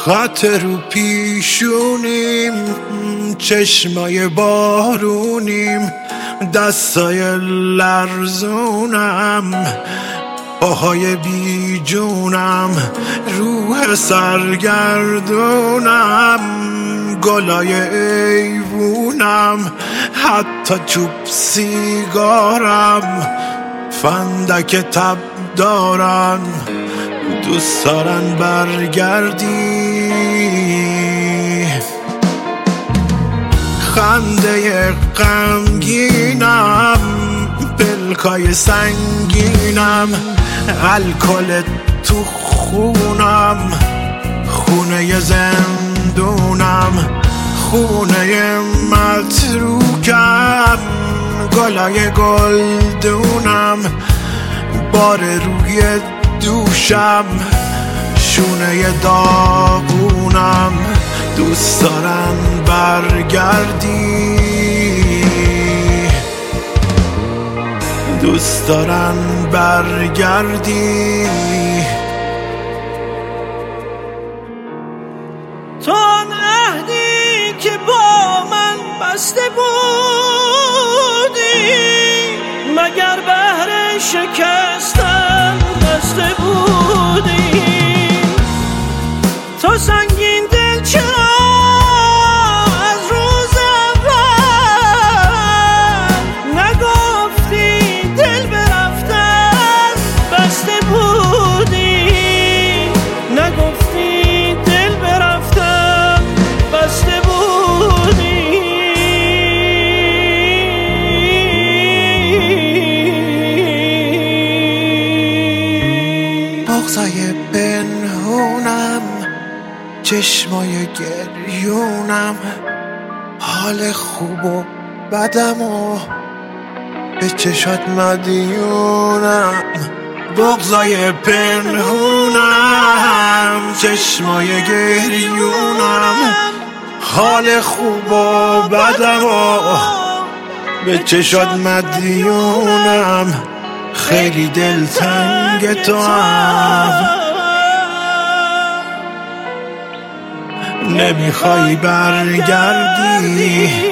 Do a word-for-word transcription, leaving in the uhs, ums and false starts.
خط رو پیشونیم، چشمای بارونیم، دستای لرزونم، پاهای بی جونم، روح سرگردونم، گلای ایوونم، حتی چوب سیگارم، فندک تب دارن، دوست دارن برگردی. خنده غمگینم، پلکای سنگینم، الکل تو خونم، خونه زندونم، خونه متروکم، گلای گلدونم، بار روی دوشم، شونه داغونم، دوست دارن برگردی، دوست دارن برگردی. تو آن عهدی که با من بسته بودی، مگر بهر شکستن بسته بودی؟ تو سنگین دل چرا از روز اول نگفتی دل برفتن بسته بودی؟ نگفتی دل برفتن بسته بودی؟ بغضای پنهونم، چشمای گریونم، حال خوب و بدم و به چشات مدیونم. بغضای پنهونم، چشمای گریونم، حال خوب و بدم و به چشات مدیونم. خیلی دلتنگ تو هم، نمیخوای برگردی.